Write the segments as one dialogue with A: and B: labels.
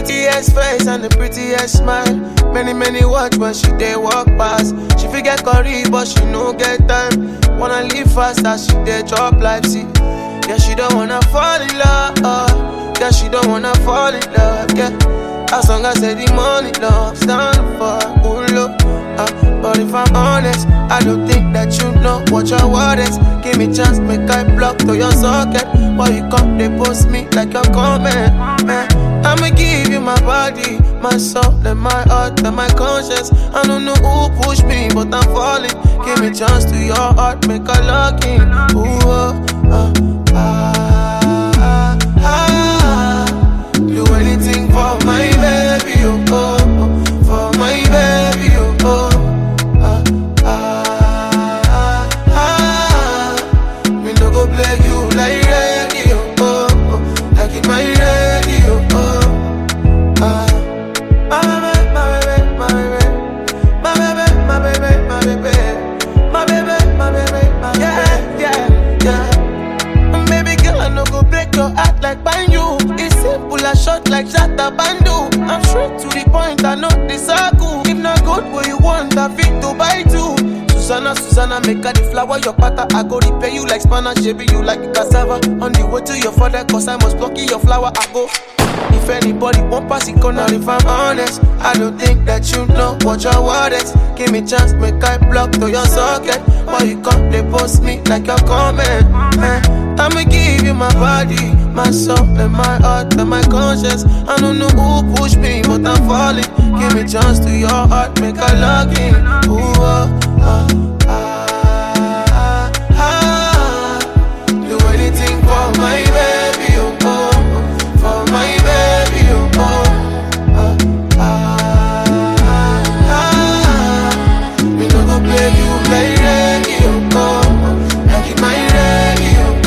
A: prettiest face and the prettiest smile. Many watch when she dey walk past. She forget curry but she no get time. Wanna live fast as she dey chop life, see. Yeah, she don't wanna fall in love. Yeah, she don't wanna fall in love. Yeah, as long as the money long, stand for Ulo. But if I'm honest, I don't think that you know what your word is. Give me chance, make I block to your socket. Why you come, they post me like you're coming, man. I'ma give you my body, my soul, and my heart, and my conscience. I don't know who pushed me, but I'm falling. Give me chance to your heart, make a lock in. Ooh, do anything for my baby, oh, for my baby, oh. Me no go play you like radio, oh, like in my radio, oh. My baby, my baby, my baby, my baby, my baby, my baby, my baby, my baby, my baby, yeah. Baby girl, I no go break your heart like banjo. It's simple as short like Shatta Bandu. I'm straight to the point, I know this circle. If not good what you want, I fit to buy too. Susanna, make her the flower your pattern. I go repay you like Spanish, baby, you like the cassava. On the way to your father, cause I must pluck your flower, I go. If anybody won't pass it corner, if I'm honest, I don't think that you know what your word is. Give me chance, make I block to your socket. Why you come, they post me like you're coming, man. I'ma give you my body, my soul, and my heart, and my conscience. I don't know who pushed me, but I'm falling. Give me chance to your heart, make I log in. Ooh, do anything for my baby, oh, for my baby, oh, me no go play you like radio, oh, like in my radio, oh.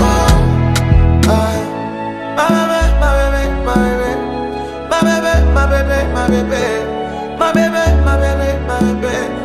A: My baby, my baby, my baby, my baby, my baby, my baby, my baby, my baby, my baby.